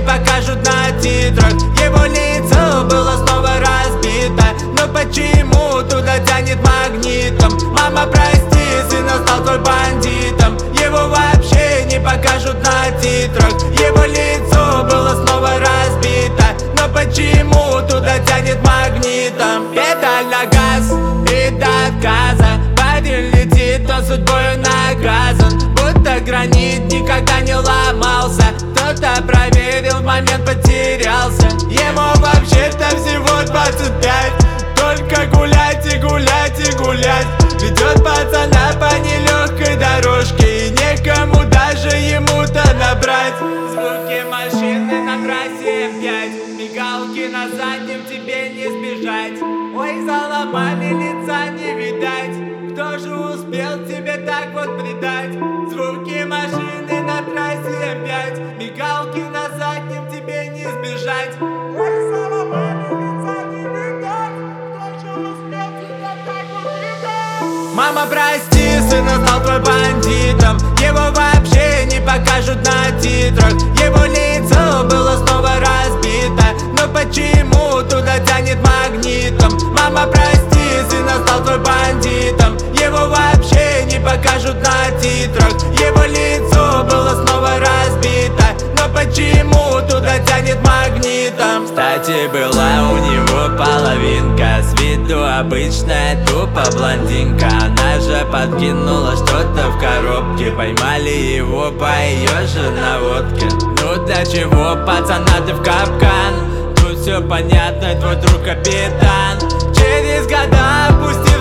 покажут на титрах. Его лицо было снова разбито, но почему туда тянет магнитом? Мама, прости, сын стал твой бандитом. Его вообще не покажут на титрах. Его лицо было снова разбито, но почему туда тянет магнитом? Педаль на газ и до отказа, парень летит, он судьбою наказан. Будто гранит никогда не ломался, кто-то проверил, в момент потерялся. Ему вообще-то всего 25, только гулять и гулять и гулять. Ведет пацана по нелегкой дорожке, и некому даже ему-то набрать. Звуки машины на трассе М5, мигалки на заднем, тебе не сбежать. Ой, заломали, лица не видать, кто же успел тебе так вот предать? Звуки машины на трассе М5, мигалки на заднем, тебе не сбежать. Ой, заломали, лица не видать, кто же успел тебя так вот предать? Мама, прости, сын стал твой бандитом. Его вообще не покажут на титрах. Его лицо было снова разбито, но почему туда тянет магнитом? Мама, прости, сын стал твой бандитом. Его вообще не покажут на титрах. Его лицо было снова разбито, но почему туда тянет магнитом? Кстати, была у него половинка, с виду обычная, тупо блондинка. Она же подкинула что-то в коробке, поймали его по ее же наводке. Ну до чего, пацана, ты в капкан? Тут все понятно, твой друг капитан. Через года опустил